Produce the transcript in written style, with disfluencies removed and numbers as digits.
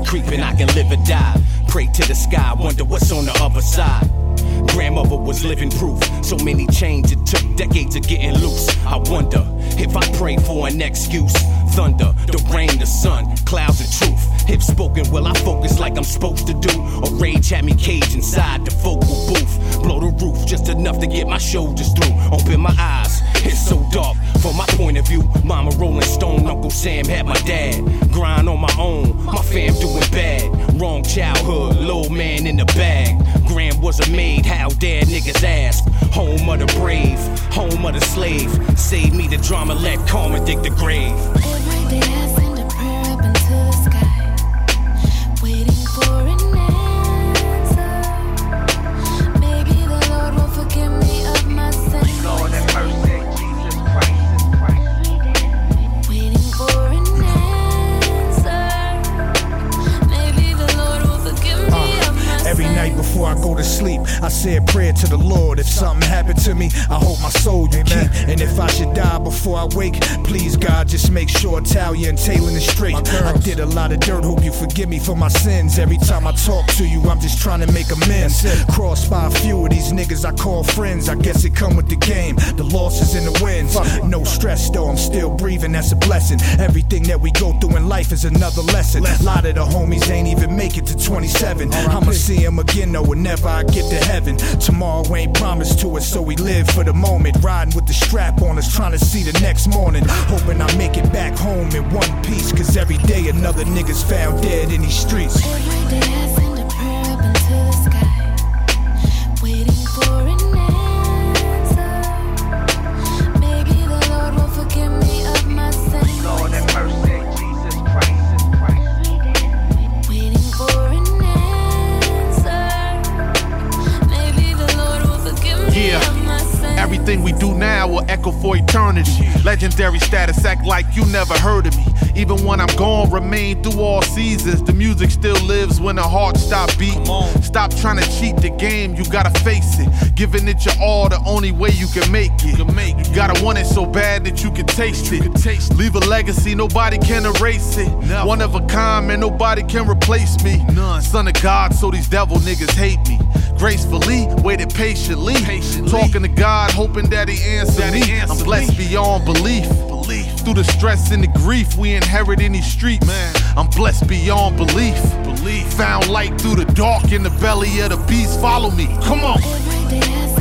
fear creeping, I can live or die. Pray to the sky, wonder what's on the other side. Grandmother was living proof. So many chains, it took decades of getting loose. I wonder if I pray for an excuse. Thunder, the rain, the sun, clouds of truth. If spoken, will I focus like I'm supposed to do? Or rage had me caged inside the vocal booth. Blow the roof just enough to get my shoulders through. Open my eyes, it's so dark from my point of view. Mama Rolling Stone, Uncle Sam had my dad. Grind on my own, my fam doing bad. Wrong childhood, little man in the bag. Gram was a maid, how dare niggas ask? Home of the brave, home of the slave. Save me the drama, let karma dig the grave. Every day I send a prayer up into the sky, waiting for an answer. Maybe the Lord will forgive me of my sins. Lord have mercy, Jesus Christ. Waiting for an answer. Maybe the Lord will forgive me of my sins. Every night before I go to sleep, I say a prayer to the Lord. If something happened to me, I hope my soul you keep. And if I should die before I wake, please God, just make sure Talia and Taylor is straight. I did a lot of dirt, hope you forgive me for my sins. Every time I talk to you, I'm just trying to make amends. Crossed by a few of these niggas I call friends. I guess it come with the game, the losses and the wins. No stress though, I'm still breathing, that's a blessing. Everything that we go through in life is another lesson. A lot of the homies ain't even make it to 27. I'ma see him again though whenever I get to heaven. Tomorrow ain't promised to us, so we live for the moment. Riding with the strap on us, trying to see the next morning. Hoping I make it back home in one piece, cause every day another nigga's found dead in these streets. Every day I send a prayer up into the sky, waiting for an answer. Maybe the Lord will forgive me of my sins. Lord have mercy, Jesus Christ. Waiting for an answer. Maybe the Lord will forgive me of my sins. Everything we do now will echo for eternity. Legendary status, act like you never heard of me. Even when I'm gone, remain through all seasons. The music still lives when the heart stop beating. Stop trying to cheat the game, you gotta face it. Giving it your all, the only way you can make it. You gotta want it so bad that you can taste it. Leave a legacy, nobody can erase it. One of a kind, man, nobody can replace me. Son of God, so these devil niggas hate me. Gracefully, waited patiently. Talking to God, hoping that he answer me. I'm blessed beyond belief. Through the stress and the grief we inherit in these streets, I'm blessed beyond belief. Found light through the dark in the belly of the beast. Follow me, come on. Every day I